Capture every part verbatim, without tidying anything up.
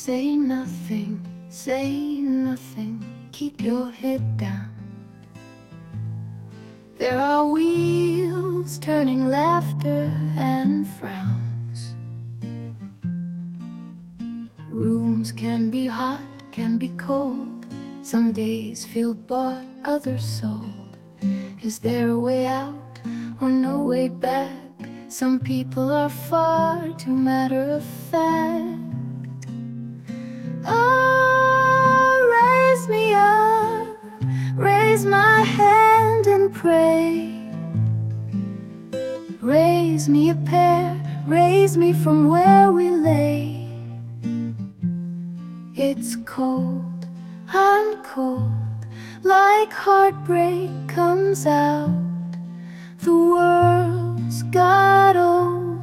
Say nothing, say nothing, keep your head down. There are wheels turning laughter and frowns. Rooms can be hot, can be cold. Some days feel bought, others sold. Is there a way out or no way back? Some people are far too matter of fact. Oh, raise me up, raise my hand and pray. Raise me a pair, raise me from where we lay. It's cold, I'm cold, like heartbreak comes out. The world's got old,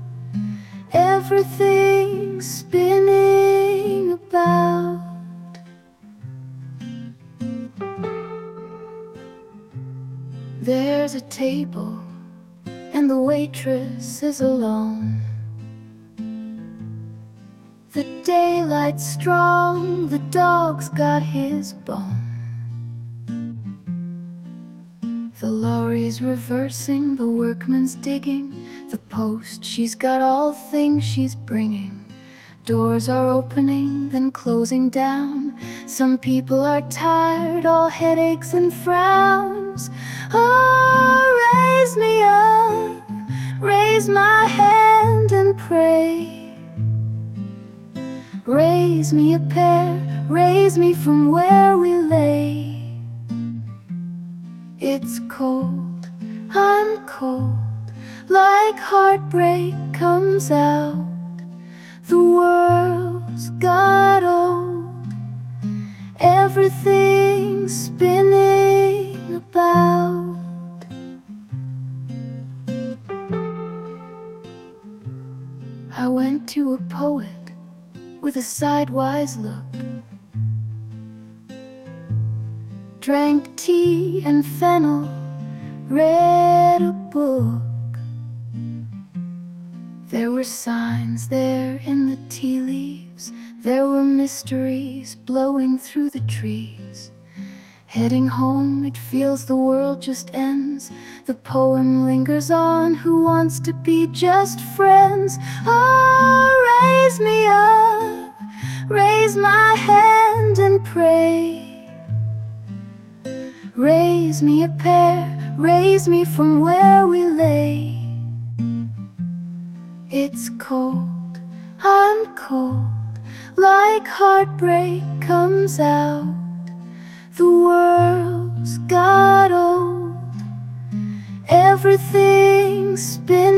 everything's spinning about. There's a table, and the waitress is alone. The daylight's strong, the dog's got his bone. The lorry's reversing, the workman's digging the post, she's got all things she's bringing. Doors are opening, then closing down. Some people are tired, all headaches and frowns. Oh, raise me up, raise my hand and pray. Raise me a pair, raise me from where we lay. It's cold, I'm cold, like heartbreak comes out. The world's got old, everything's spinning about. I went to a poet with a sidewise look, drank tea and fennel, read a book. There were signs there in the tea leaves, there were mysteries blowing through the trees. Heading home, it feels the world just ends. The poem lingers on, who wants to be just friends? Oh, raise me up, raise my hand and pray. Raise me a pair, raise me from where we lay. It's cold, I'm cold, like heartbreak comes out. The world's got old, everything's spinning